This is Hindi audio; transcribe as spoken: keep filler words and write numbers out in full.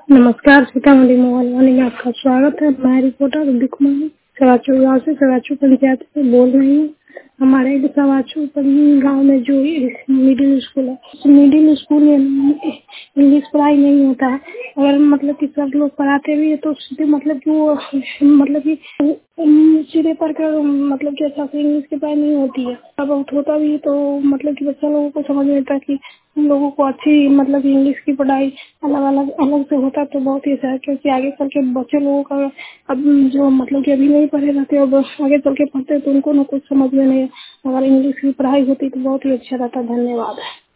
नमस्कार, सीतामढ़ी मोबाइल वाणी में आपका स्वागत है। मैं रिपोर्टर रुबी कुमारी सवाचू गाँव से सवाचू पंचायत से बोल रही हूँ। हमारे सवाचू गांव में जो मिडिल स्कूल है, उस मिडिल स्कूल में इंग्लिश पढ़ाई नहीं होता है। अगर मतलब कि सब लोग पढ़ाते भी है तो सीधे मतलब कि वो मतलब कि सीधे पढ़ कर मतलब कि अच्छा से इंग्लिश की पढ़ाई नहीं होती है। अब होता भी है तो मतलब कि बच्चा लोगों को समझ में आता है कि हम लोगों को अच्छी मतलब इंग्लिश की पढ़ाई अलग अलग अलग से होता तो बहुत ही अच्छा है, क्योंकि आगे चल के बच्चे लोगों का अब जो मतलब कि अभी नहीं पढ़े रहते अब आगे चल के पढ़ते तो उनको ना कुछ समझ में नहीं। अगर इंग्लिश की पढ़ाई होती तो बहुत ही अच्छा रहता। धन्यवाद।